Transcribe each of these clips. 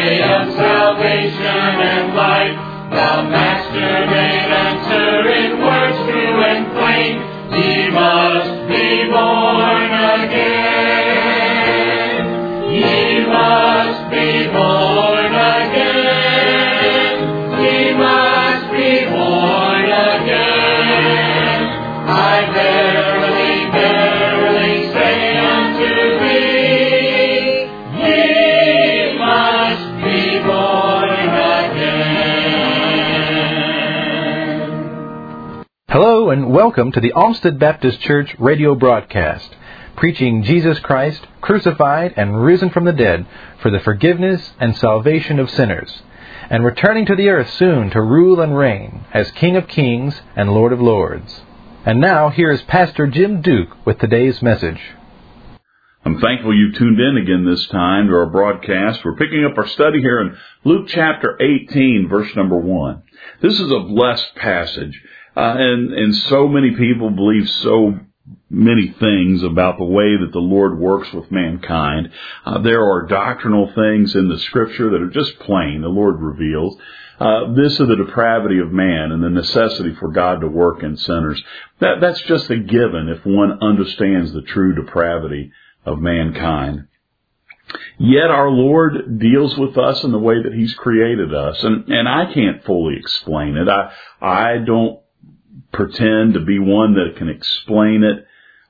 way of salvation and light. The Master made answer in words true and plain. Ye must be born again. Ye must be born again. Ye must be born again. I verily, verily say unto thee, ye must be born again. Hello and welcome to the Olmsted Baptist Church radio broadcast, preaching Jesus Christ, crucified and risen from the dead for the forgiveness and salvation of sinners, and returning to the earth soon to rule and reign as King of Kings and Lord of Lords. And now, here is Pastor Jim Duke with today's message. I'm thankful you tuned in again this time to our broadcast. We're picking up our study here in Luke chapter 18, verse number 1. This is a blessed passage, and so many people believe so many things about the way that the Lord works with mankind. There are doctrinal things in the Scripture that are just plain, the Lord reveals. This is the depravity of man and the necessity for God to work in sinners. That's just a given if one understands the true depravity of mankind. Yet our Lord deals with us in the way that He's created us, and I can't fully explain it. I don't pretend to be one that can explain it,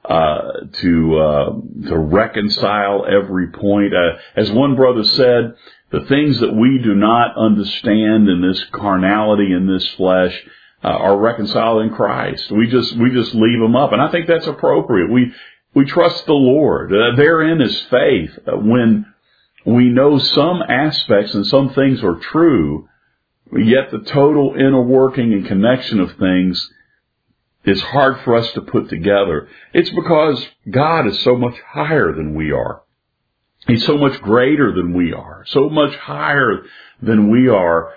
to reconcile every point. As one brother said, the things that we do not understand in this carnality, in this flesh, are reconciled in Christ. We just leave them up, and I think that's appropriate. We trust the Lord. Therein is faith. When we know some aspects and some things are true, yet the total inner working and connection of things is hard for us to put together. It's because God is so much higher than we are. He's so much greater than we are, so much higher than we are.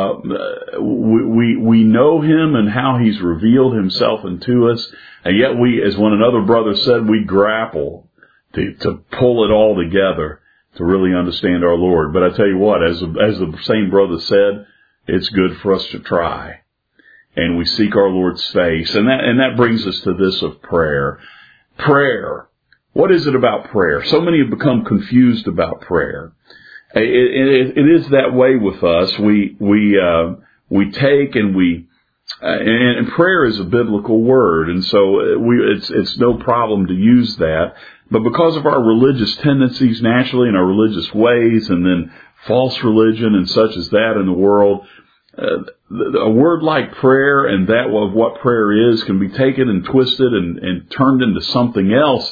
We know Him and how He's revealed Himself unto us, and yet we, as one another brother said, we grapple to pull it all together to really understand our Lord. But I tell you what, as the same brother said, it's good for us to try. And we seek our Lord's face. And that brings us to this of prayer. Prayer. What is it about prayer? So many have become confused about prayer. It is that way with us. We take and prayer is a biblical word, and so it's no problem to use that. But because of our religious tendencies naturally and our religious ways, and then false religion and such as that in the world, a word like prayer and that of what prayer is can be taken and twisted and turned into something else.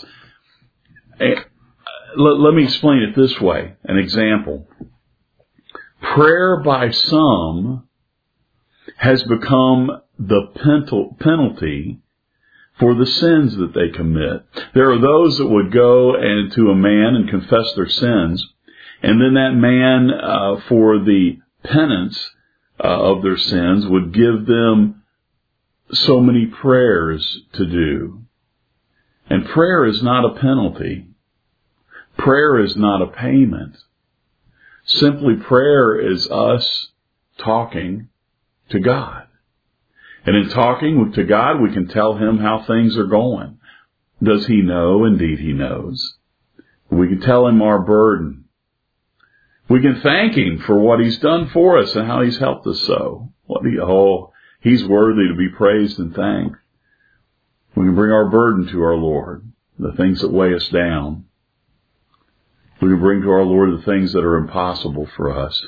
Let me explain it this way. An example. Prayer by some has become the penalty for the sins that they commit. There are those that would go to a man and confess their sins, and then that man, for the penance of their sins, would give them so many prayers to do. And prayer is not a penalty. Prayer is not a payment. Simply prayer is us talking to God. And in talking to God, we can tell Him how things are going. Does He know? Indeed He knows. We can tell Him our burden. We can thank Him for what He's done for us and how He's helped us so. He's worthy to be praised and thanked. We can bring our burden to our Lord, the things that weigh us down. We can bring to our Lord the things that are impossible for us,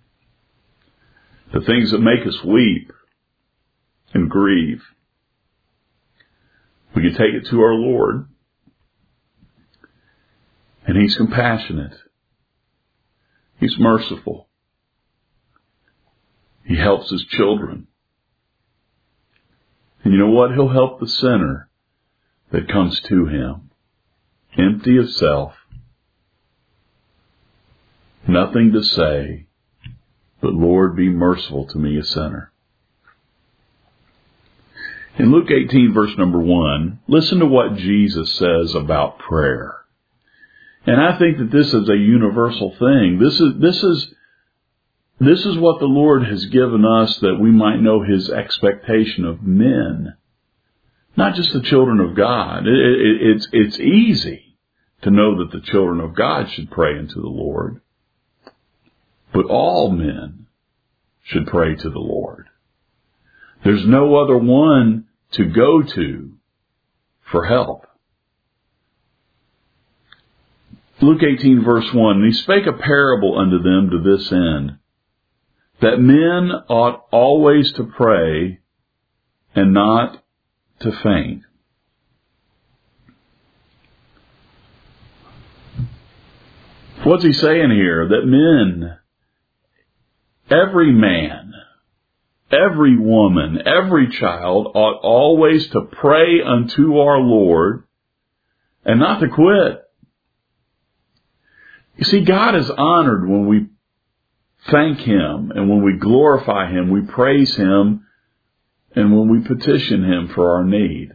the things that make us weep and grieve. We can take it to our Lord, and He's compassionate. He's merciful. He helps His children. And you know what? He'll help the sinner that comes to Him, empty of self, nothing to say, but Lord, be merciful to me, a sinner. In Luke 18, verse number 1, listen to what Jesus says about prayer. And I think that this is a universal thing. This is this is what the Lord has given us, that we might know His expectation of men, not just the children of God. It's easy to know that the children of God should pray unto the Lord, but all men should pray to the Lord. There's no other one to go to for help. Luke 18 verse 1, and He spake a parable unto them to this end, that men ought always to pray and not to faint. What's He saying here? That men, every man, every woman, every child ought always to pray unto our Lord and not to quit. You see, God is honored when we thank Him and when we glorify Him, we praise Him, and when we petition Him for our need.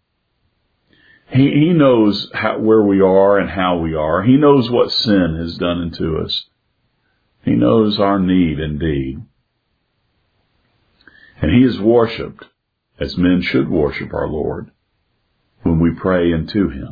He knows where we are and how we are. He knows what sin has done unto us. He knows our need indeed. And He is worshipped as men should worship our Lord when we pray unto Him.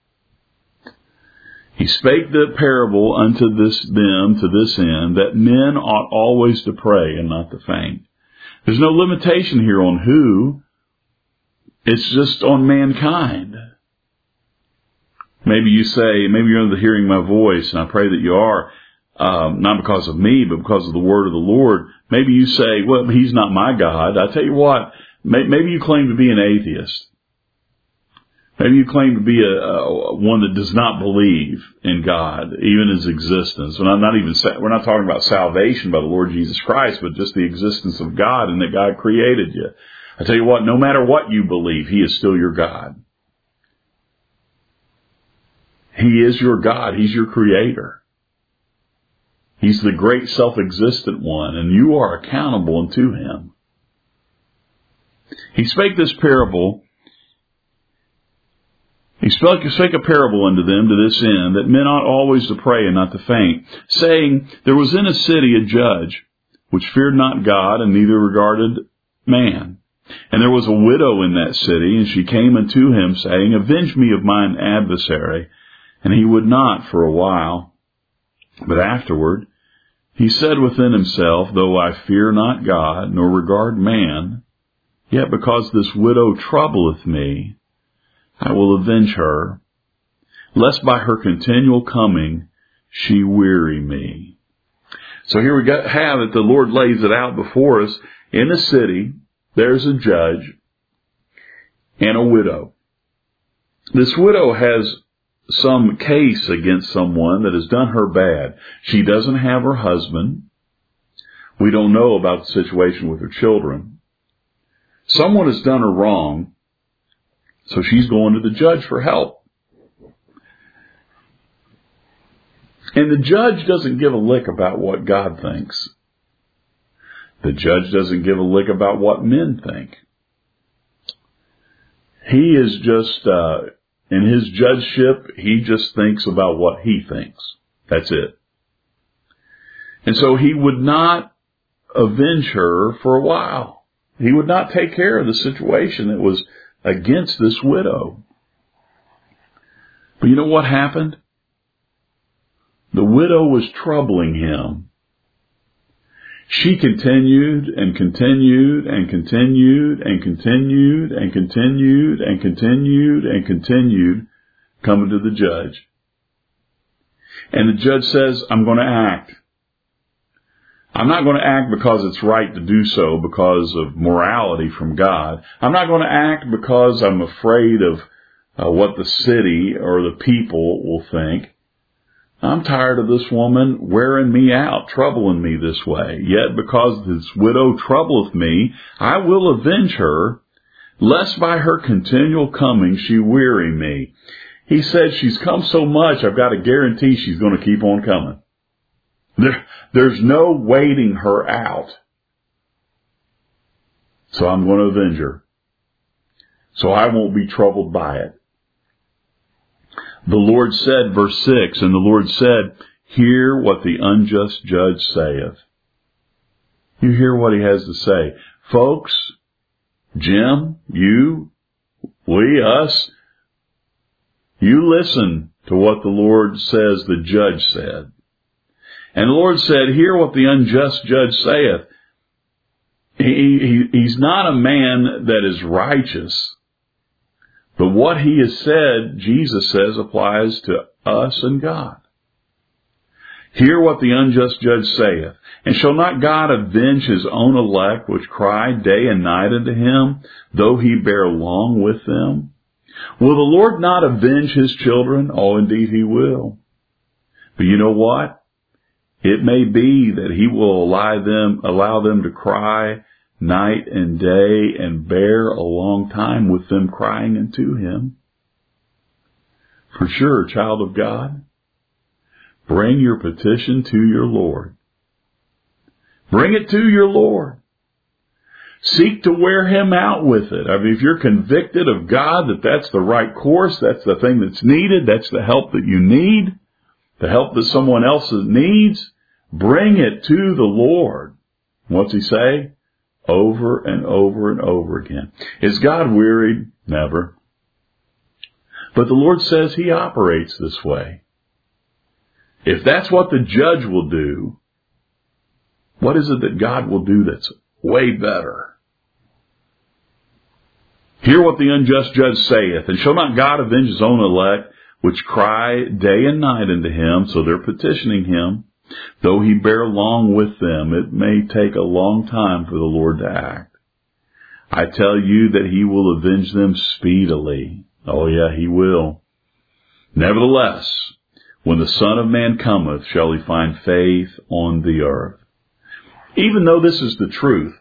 He spake the parable unto them to this end, that men ought always to pray and not to faint. There's no limitation here on who. It's just on mankind. Maybe you say, maybe you're under the hearing of my voice, and I pray that you are, not because of me, but because of the word of the Lord. Maybe you say, well, He's not my God. I tell you what, maybe you claim to be an atheist. Maybe you claim to be one that does not believe in God, even His existence. And we're not talking about salvation by the Lord Jesus Christ, but just the existence of God and that God created you. I tell you what, no matter what you believe, He is still your God. He is your God. He's your Creator. He's the great self-existent one, and you are accountable unto Him. He spake this parable. He spake a parable unto them to this end, that men ought always to pray and not to faint, saying, there was in a city a judge, which feared not God, and neither regarded man. And there was a widow in that city, and she came unto him, saying, avenge me of mine adversary. And he would not for a while. But afterward he said within himself, though I fear not God, nor regard man, yet because this widow troubleth me, I will avenge her, lest by her continual coming she weary me. So here we have it. The Lord lays it out before us. In a city, there's a judge and a widow. This widow has some case against someone that has done her bad. She doesn't have her husband. We don't know about the situation with her children. Someone has done her wrong. So she's going to the judge for help. And the judge doesn't give a lick about what God thinks. The judge doesn't give a lick about what men think. He is just, in his judgeship, he just thinks about what he thinks. That's it. And so he would not avenge her for a while. He would not take care of the situation that was against this widow. But you know what happened? The widow was troubling him. She continued and continued and continued and continued and continued and continued and continued coming to the judge. And the judge says, I'm going to act. I'm not going to act because it's right to do so because of morality from God. I'm not going to act because I'm afraid of what the city or the people will think. I'm tired of this woman wearing me out, troubling me this way. Yet because this widow troubleth me, I will avenge her, lest by her continual coming she weary me. He said she's come so much, I've got to guarantee she's going to keep on coming. There's no waiting her out. So I'm going to avenge her. So I won't be troubled by it. The Lord said, verse 6, and the Lord said, hear what the unjust judge saith. You hear what he has to say. Folks, Jim, you, we, us, you listen to what the Lord says the judge said. And the Lord said, hear what the unjust judge saith. He's not a man that is righteous. But what he has said, Jesus says, applies to us and God. Hear what the unjust judge saith. And shall not God avenge his own elect, which cry day and night unto him, though he bear long with them? Will the Lord not avenge his children? Oh, indeed he will. But you know what? It may be that he will allow them to cry night and day and bear a long time with them crying unto him. For sure, child of God, bring your petition to your Lord. Bring it to your Lord. Seek to wear him out with it. I mean, if you're convicted of God that that's the right course, that's the thing that's needed, that's the help that you need, the help that someone else needs, bring it to the Lord. What's he say? Over and over and over again. Is God wearied? Never. But the Lord says he operates this way. If that's what the judge will do, what is it that God will do that's way better? Hear what the unjust judge saith, and shall not God avenge his own elect, which cry day and night unto him? So they're petitioning him. Though he bear long with them, it may take a long time for the Lord to act. I tell you that he will avenge them speedily. Oh yeah, he will. Nevertheless, when the Son of Man cometh, shall he find faith on the earth? Even though this is the truth,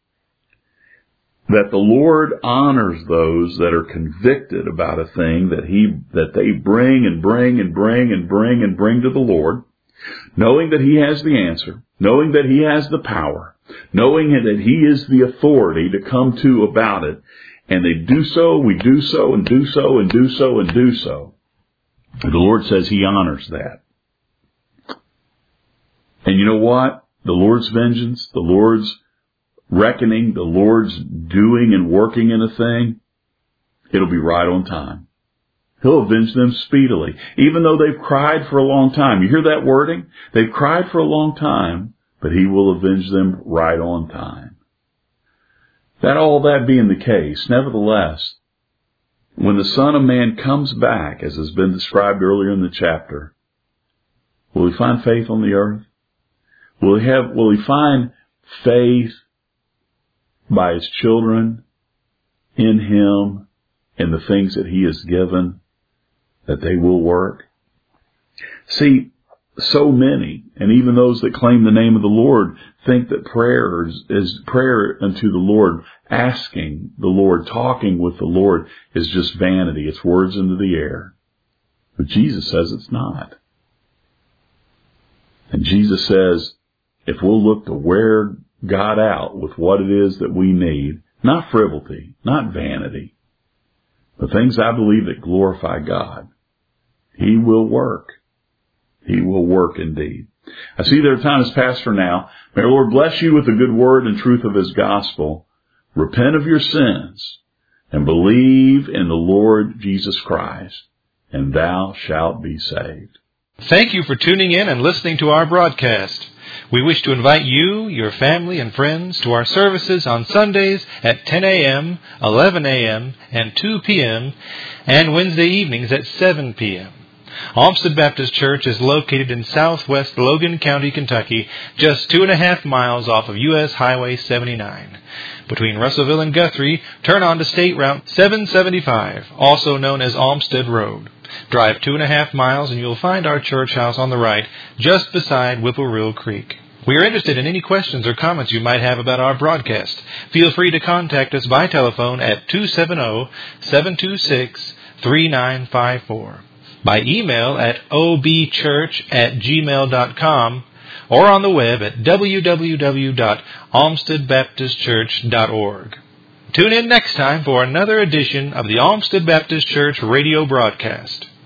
that the Lord honors those that are convicted about a thing that they bring to the Lord, knowing that he has the answer, knowing that he has the power, knowing that he is the authority to come to about it, and they do so, we do so, and do so, and do so, and do so. The Lord says he honors that. And you know what? The Lord's vengeance, the Lord's reckoning, the Lord's doing and working in a thing, it'll be right on time. He'll avenge them speedily, even though they've cried for a long time. You hear that wording? They've cried for a long time, but he will avenge them right on time. All that being the case, nevertheless, when the Son of Man comes back, as has been described earlier in the chapter, will he find faith on the earth? Will he find faith by his children in him and the things that he has given, that they will work? See, so many, and even those that claim the name of the Lord, think that prayer is prayer unto the Lord, asking the Lord, talking with the Lord, is just vanity. It's words into the air. But Jesus says it's not. And Jesus says, if we'll look to wear God out with what it is that we need, not frivolity, not vanity, the things I believe that glorify God, he will work. He will work indeed. I see their time has passed for now. May the Lord bless you with the good word and truth of his gospel. Repent of your sins and believe in the Lord Jesus Christ, and thou shalt be saved. Thank you for tuning in and listening to our broadcast. We wish to invite you, your family, and friends to our services on Sundays at 10 a.m., 11 a.m., and 2 p.m., and Wednesday evenings at 7 p.m. Olmsted Baptist Church is located in southwest Logan County, Kentucky, just 2.5 miles off of U.S. Highway 79. Between Russellville and Guthrie, turn on to State Route 775, also known as Olmsted Road. Drive 2.5 miles and you'll find our church house on the right, just beside Whippoorwill Creek. We are interested in any questions or comments you might have about our broadcast. Feel free to contact us by telephone at 270-726-3954. By email at obchurch@gmail.com, or on the web at www.olmstedbaptistchurch.org. Tune in next time for another edition of the Olmsted Baptist Church radio broadcast.